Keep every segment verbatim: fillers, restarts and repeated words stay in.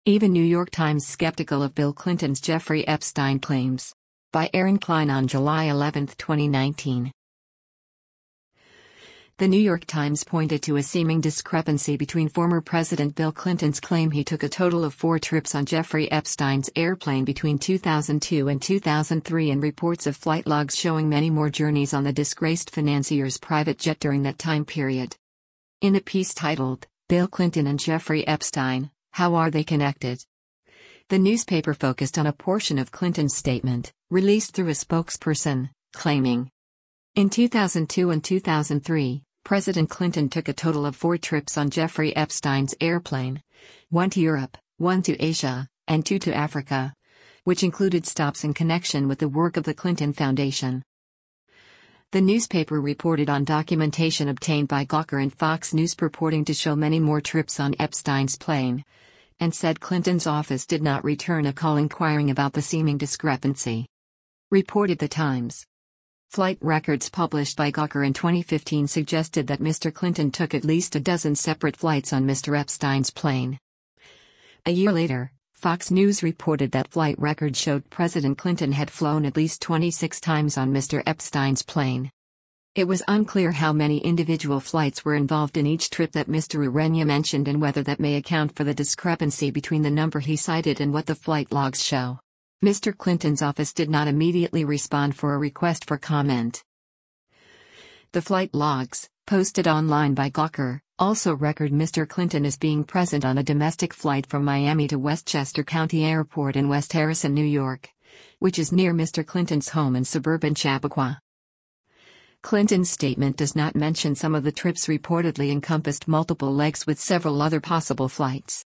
Even New York Times skeptical of Bill Clinton's Jeffrey Epstein claims. By Aaron Klein on July eleventh, twenty nineteen. The New York Times pointed to a seeming discrepancy between former President Bill Clinton's claim he took a total of four trips on Jeffrey Epstein's airplane between two thousand two and two thousand three and reports of flight logs showing many more journeys on the disgraced financier's private jet during that time period. In a piece titled, Bill Clinton and Jeffrey Epstein, How Are They Connected?, the newspaper focused on a portion of Clinton's statement, released through a spokesperson, claiming, in two thousand two and two thousand three, President Clinton took a total of four trips on Jeffrey Epstein's airplane, one to Europe, one to Asia, and two to Africa, which included stops in connection with the work of the Clinton Foundation. The newspaper reported on documentation obtained by Gawker and Fox News purporting to show many more trips on Epstein's plane, and said Clinton's office did not return a call inquiring about the seeming discrepancy. Reported The Times. Flight records published by Gawker in twenty fifteen suggested that Mister Clinton took at least a dozen separate flights on Mister Epstein's plane. A year later, Fox News reported that flight records showed President Clinton had flown at least twenty-six times on Mister Epstein's plane. It was unclear how many individual flights were involved in each trip that Mister Urania mentioned and whether that may account for the discrepancy between the number he cited and what the flight logs show. Mister Clinton's office did not immediately respond for a request for comment. The flight logs, posted online by Gawker, also record Mister Clinton as being present on a domestic flight from Miami to Westchester County Airport in West Harrison, New York, which is near Mister Clinton's home in suburban Chappaqua. Clinton's statement does not mention some of the trips reportedly encompassed multiple legs with several other possible flights.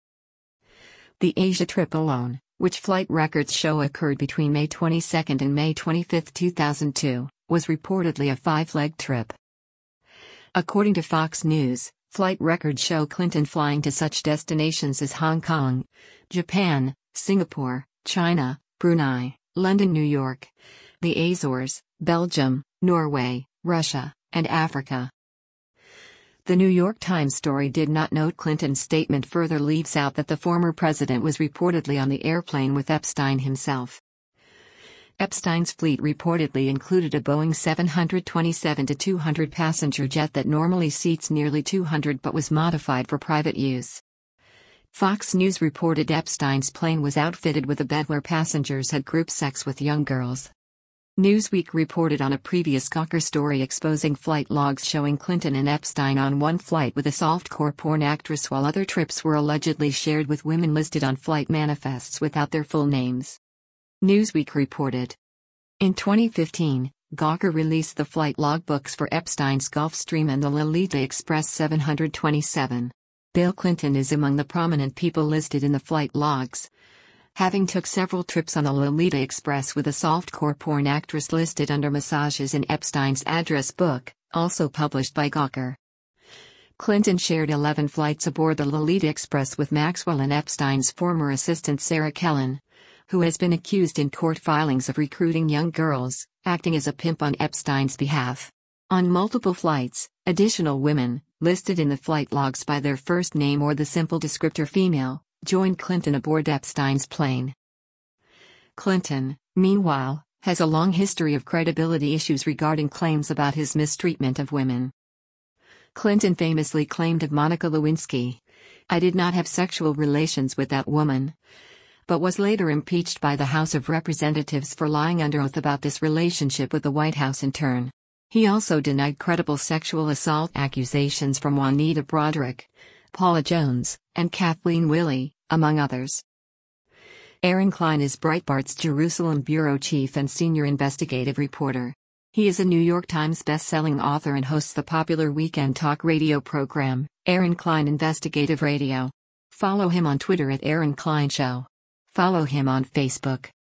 The Asia trip alone, which flight records show occurred between May twenty-second and May twenty-fifth, two thousand two, was reportedly a five-leg trip. According to Fox News, flight records show Clinton flying to such destinations as Hong Kong, Japan, Singapore, China, Brunei, London, New York, the Azores, Belgium, Norway, Russia, and Africa. The New York Times story did not note Clinton's statement further leaves out that the former president was reportedly on the airplane with Epstein himself. Epstein's fleet reportedly included a Boeing seven twenty-seven two hundred passenger jet that normally seats nearly two hundred but was modified for private use. Fox News reported Epstein's plane was outfitted with a bed where passengers had group sex with young girls. Newsweek reported on a previous Gawker story exposing flight logs showing Clinton and Epstein on one flight with a softcore porn actress while other trips were allegedly shared with women listed on flight manifests without their full names. Newsweek reported. In twenty fifteen, Gawker released the flight logbooks for Epstein's Gulfstream and the Lolita Express seven twenty-seven. Bill Clinton is among the prominent people listed in the flight logs, having took several trips on the Lolita Express with a softcore porn actress listed under massages in Epstein's address book, also published by Gawker. Clinton shared eleven flights aboard the Lolita Express with Maxwell and Epstein's former assistant Sarah Kellen, who has been accused in court filings of recruiting young girls, acting as a pimp on Epstein's behalf. On multiple flights, additional women, listed in the flight logs by their first name or the simple descriptor female, joined Clinton aboard Epstein's plane. Clinton, meanwhile, has a long history of credibility issues regarding claims about his mistreatment of women. Clinton famously claimed of Monica Lewinsky, "I did not have sexual relations with that woman," but was later impeached by the House of Representatives for lying under oath about this relationship with the White House in turn. He also denied credible sexual assault accusations from Juanita Broaddrick, Paula Jones, and Kathleen Willey, among others. Aaron Klein is Breitbart's Jerusalem bureau chief and senior investigative reporter. He is a New York Times best-selling author and hosts the popular weekend talk radio program, Aaron Klein Investigative Radio. Follow him on Twitter at Aaron Klein Show. Follow him on Facebook.